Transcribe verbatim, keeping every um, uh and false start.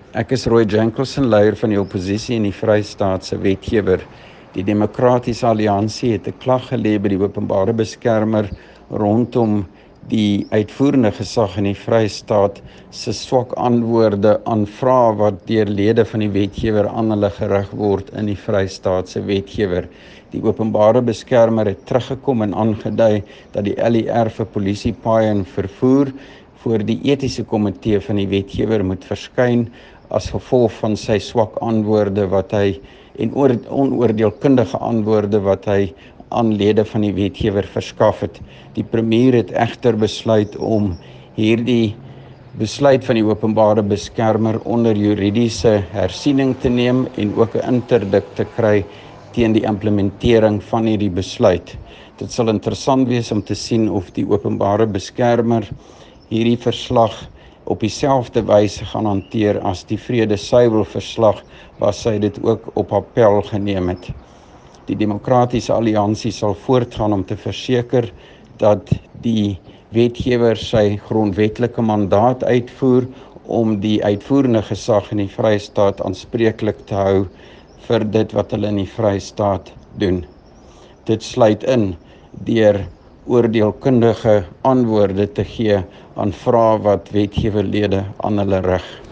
Ek is Roy Jankelson, leier van die oppositie in die Vrystaatse wetgewer. Die Demokratiese Alliansie het 'n klag gelê by die openbare beskermer rondom die uitvoerende gesag in die Vrystaat se swak antwoorde aan vrae wat deur lede van die wetgewer aan hulle gerig word in die Vrystaatse wetgewer. Die openbare beskermer het teruggekom en aangedui dat die L E R vir polisie, paaie en vervoer voor die etiese komitee van die wetgewer moet verskyn as gevolg van sy swak antwoorde wat hy en onoordeelkundige antwoorde wat hy aan lede van die wetgewer verskaf het. Die premier het egter besluit om hierdie besluit van die openbare beskermer onder juridiese hersiening te neem en ook 'n interdik te kry teen die implementering van hierdie besluit. Dit sal interessant wees om te sien of die openbare beskermer hierdie verslag op dieselfde wyse gaan hanteer as die Vrede Suiwel verslag, waar sy dit ook op appel geneem het. Die Demokratiese Alliansie sal voortgaan om te verseker dat die wetgewer sy grondwetlike mandaat uitvoer om die uitvoerende gesag in die Vrystaat aanspreeklik te hou vir dit wat hulle in die Vrystaat doen. Dit sluit in deur oordeelkundige antwoorde te gee aan vrae wat wetgewerlede aan hulle rig.